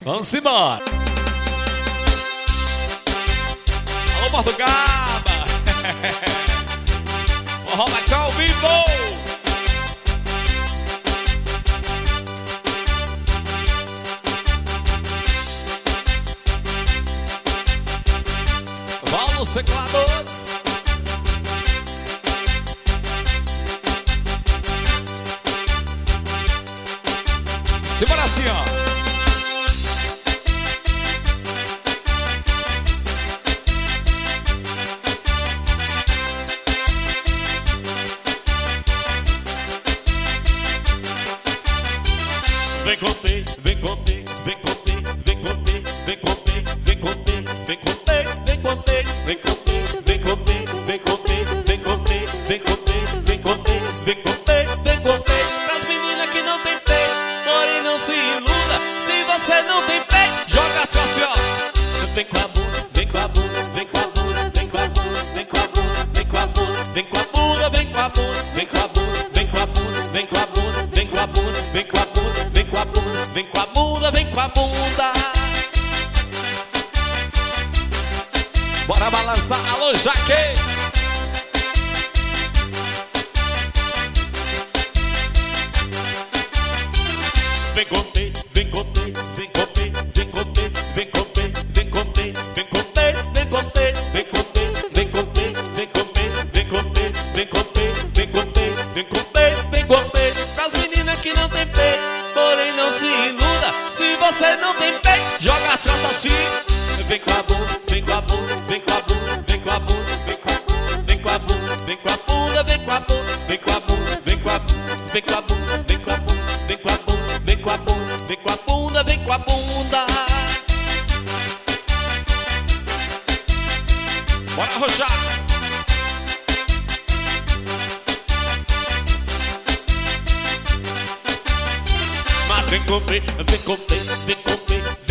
Vamos embora. Alô, Portugaba. Forró Baixo ao vivo. Vamos nos teclados. Simbora assim, ó. Vem comer, vem comer, vem comer, vem comer, vem comer, vem comer, vem comer, vem comer, vem comer, vem comer, vem comer, vem comer, vem comer, vem comer, vem comer, vem comer. Pras meninas que não tem peito, porém não se iluda. Se você não tem peito, joga só assim, ó. Vem com a bunda, vem com a bunda, vem com a bunda, vem com a bunda, vem com a bunda, vem com a bunda, vem com a bunda, vem com a bunda, vem com a bunda, vem com a bunda, vem com a bunda, vem com a bunda, vem com a bunda. Vem com a bunda, vem com a bunda, vem com a bunda. Bora balançar, alô Jaque. Vem comer, vem comer, vem comer, vem comer, vem comer, vem comer, vem comer, vem comer, vem comer, vem comer, vem comer, vem comer, vem comer, vem comer, vem comer, vem comer. Pras meninas que não tem peito, porém não se iluda. Se você não tem peito, joga as costas assim. Vem com a bunda, vem com a bunda, vem com a bunda, vem com a bunda, vem com a bunda, vem com a bunda, vem com a bunda, vem com a bunda, vem com a bunda, vem com a bunda, vem com a bunda, vem com a bunda, vem com a bunda, vem com a bunda, vem com a bunda, vem com a bunda. Bora arrochar. Vem comer, vem comer, vem comer,